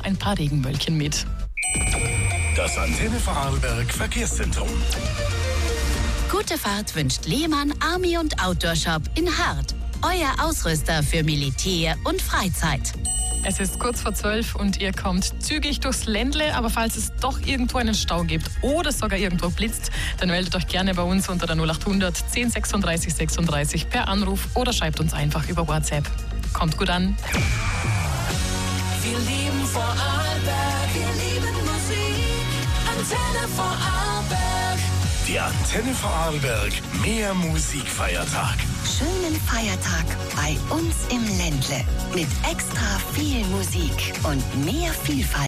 ein paar Regenwölkchen mit. Das Antenne Vorarlberg Verkehrszentrum. Gute Fahrt wünscht Lehmann Army und Outdoor Shop in Hart. Euer Ausrüster für Militär und Freizeit. Es ist kurz vor 12 und ihr kommt zügig durchs Ländle, aber falls es doch irgendwo einen Stau gibt oder sogar irgendwo blitzt, dann meldet euch gerne bei uns unter der 0800 10 36 36 per Anruf oder schreibt uns einfach über WhatsApp. Kommt gut an. Wir lieben Vorarlberg, wir lieben Musik. Antenne Vorarlberg. Die Antenne Vorarlberg Mehr Musikfeiertag. Schönen Feiertag bei uns im Ländle mit extra viel Musik und mehr Vielfalt.